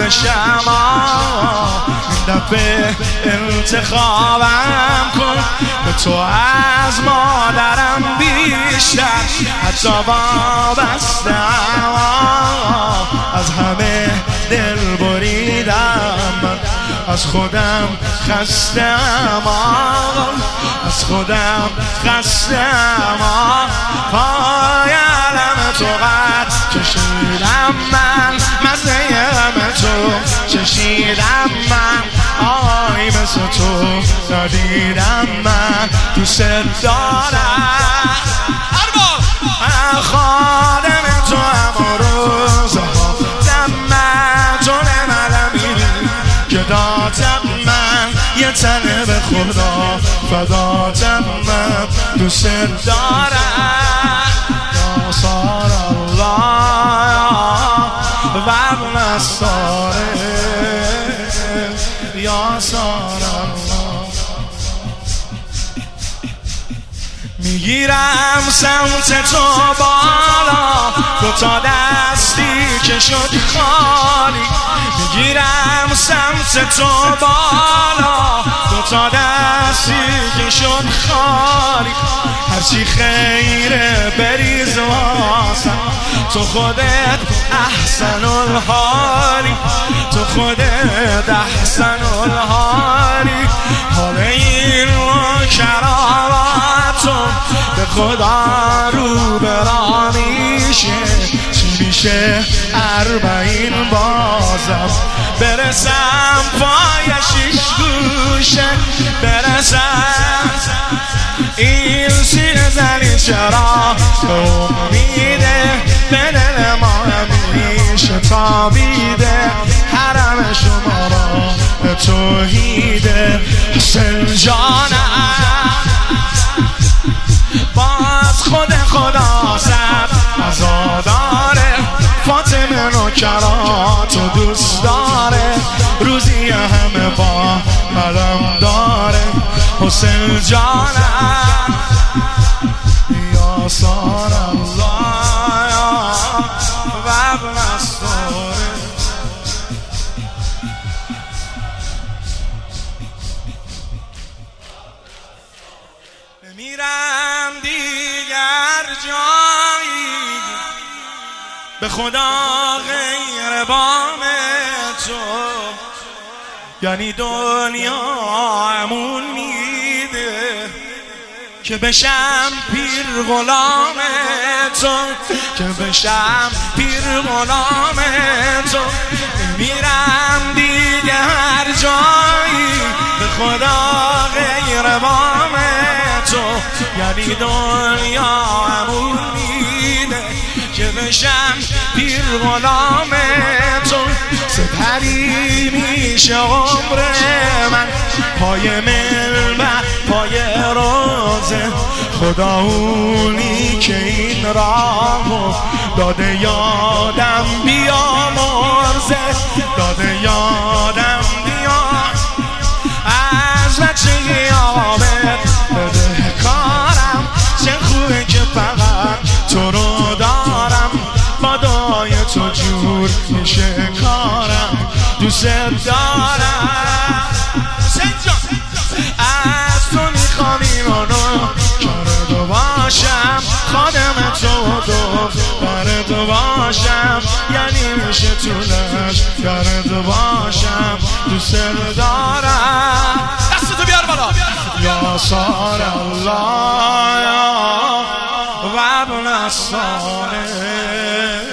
بشم. این دفعه انتخابم کن، به تو از مادرم بیشتر حتی وابسته‌ام. از همه دل بریدم، از خودم خسته‌ام، از خودم خسته‌ام. پای علم تو قد کشیدم من، مزه غم تو چشیدم من. آی مثل تو ندیدم من، دوست دارم. خادم تو هم روزها تمجن ملمی که دادم من، یه تنه به خدا فداتم من، دوست دارم. یا سار الله و نصاره، یا سار الله. میگیرم سمت تو بالا، دوتا دستی که شد خالی. میگیرم سمت تو بالا، دوتا دستی که شد خالی. هرچی خیره بریز واسم، تو خودت احسن الحالی، تو خودت احسن الحالی. حال این کراماتو به خدا رو برا میشه. چی میشه 40 بازم برسم پای 6 گوشه، برسم این سیر زنی چرا امیده به دل ما همیشه تابیده. حرم شما را به توحیده حسین جانم. باز خود خدا سب عزاداره، فاطمه نوکراتو دوست داره. روزی همه با علم داره حسین جانم. یا سار الله و ابن الساره. نمیرم دیگر جایی به خدا غیر بام تو، یعنی دنیا امون میده که بشم پیر غلام تو، که بشم پیر غلام تو. نمیرم دیگه هر جایی به خدا غیر بام تو، یعنی دنیا امون میده که بشم پیر غلام تو. سپری میشه عمر من پای منبر پای روزه، خدا اونی که این راهو داده یادم بیا مرزه، داده یادم بیا از بچگی آمد بده کارم. چه خوبه که فقط تو رو دارم، با دعای تو جور میشه کارم، دوست دارم. از تو میخوام ایمانو کرده باشم، خادم تو کرده باشم، یعنی میشه طولش کرده باشم، دوست دارم. دستتو بیار بالا. یا سار الله و ابن الساره.